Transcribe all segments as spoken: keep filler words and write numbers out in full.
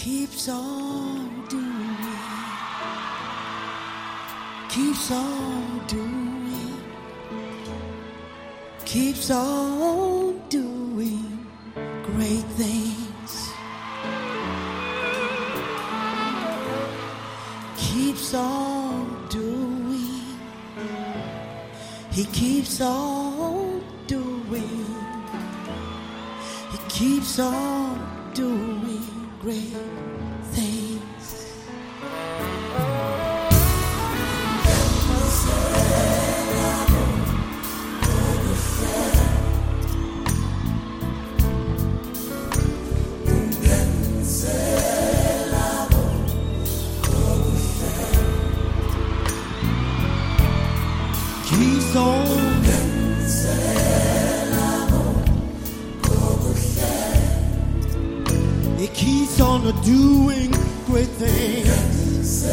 keeps on doing, keeps on doing, keeps on doing great things, keeps on doing, he keeps on doing, he keeps on doing great things. Keeps on It keeps on doing great things.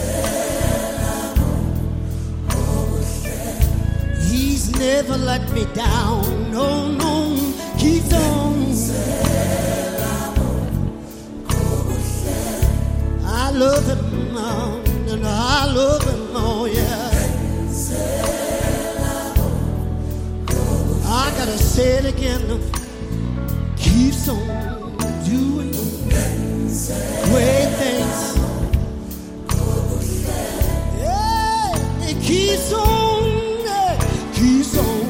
He's never let me down. No, no, keeps on. I love him, oh, and I love him, oh yeah. I gotta say it again. Keeps on doing great things. Yeah, it keeps on, yeah, keeps on.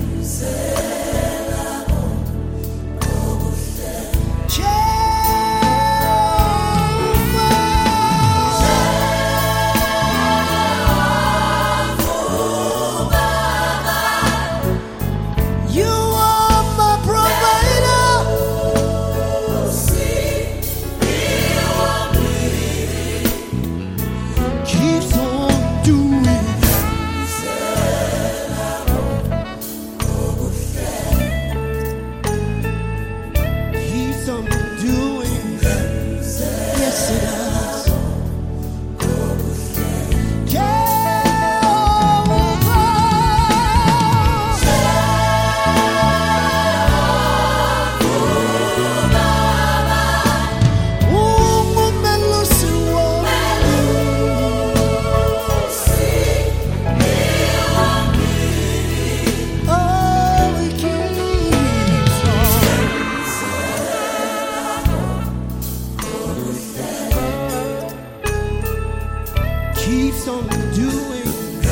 Keeps on doing.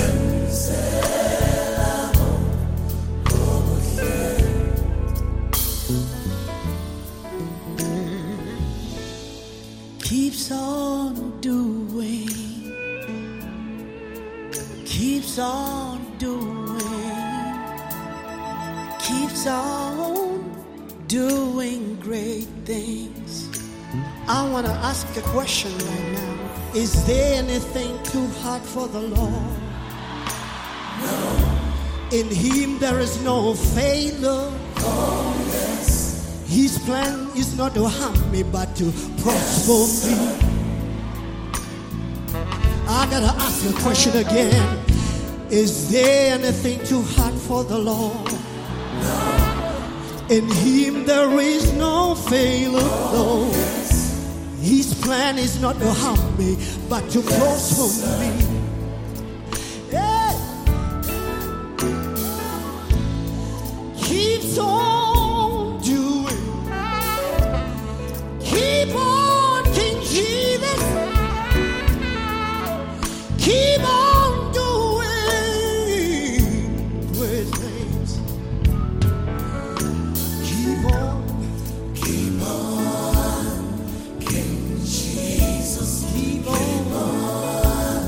Keeps on doing. Keeps on doing. Keeps on doing great things. I want to ask a question right now. Is there anything too hard for the Lord? No. In him there is no failure. Oh, yes. His plan is not to harm me but to prosper me. I gotta ask you a question again. Is there anything too hard for the Lord? No. In him there is no failure. Oh, no. Yes. His plan is not to harm me, but to prosper me. Yeah. Keeps on doing. Keep on, King Jesus. Keep on doing great things. Keep on. Keep on. Keep on,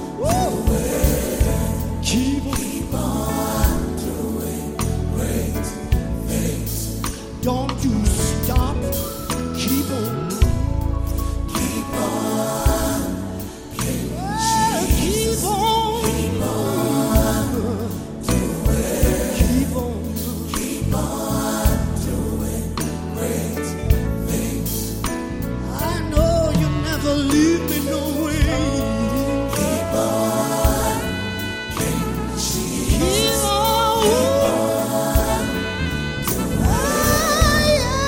keep on, keep on doing great things. Don't you stop, keep on, keep on, keep on, keep on, keep on doing, keep on, keep on doing great things. I know you never leave me no way. Keep on, King Jesus. Keep on, keep on doing. Ah, yeah.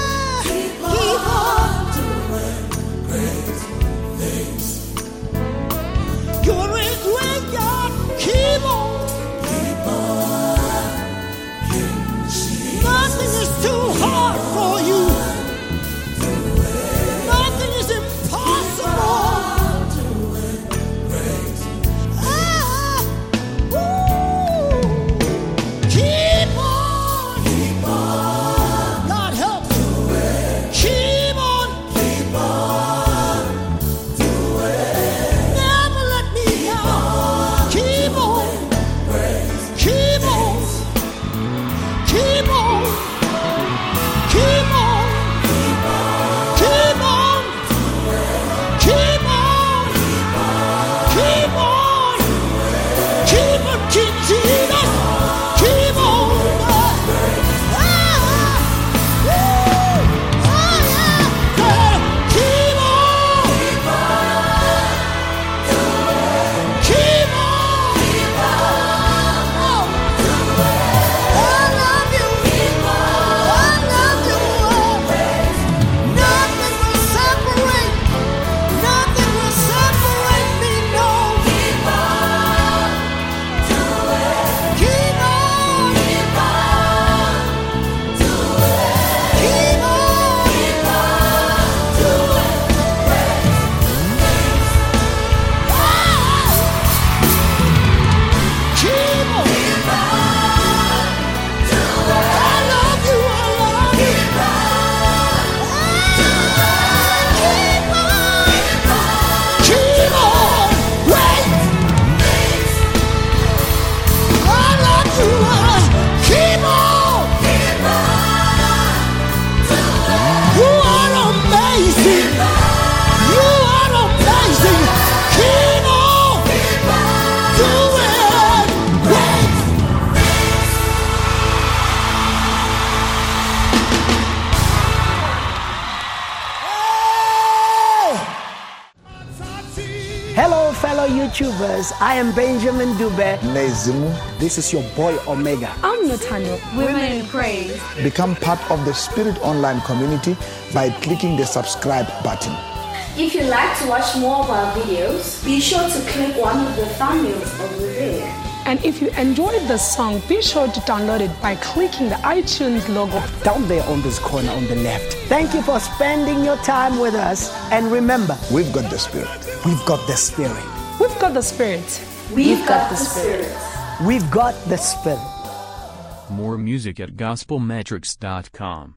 YouTubers. I am Benjamin Dube. Nezimu. This is your boy Omega. I'm Nathaniel. Women in Praise. Become part of the Spirit Online community by clicking the subscribe button. If you'd like to watch more of our videos, be sure to click one of the thumbnails over there. And if you enjoyed the song, be sure to download it by clicking the iTunes logo down there on this corner on the left. Thank you for spending your time with us. And remember, we've got the Spirit. We've got the Spirit. We've got the Spirit. We've, We've got, got the Spirit. Spirit. We've got the Spirit. More music at gospel metrics dot com.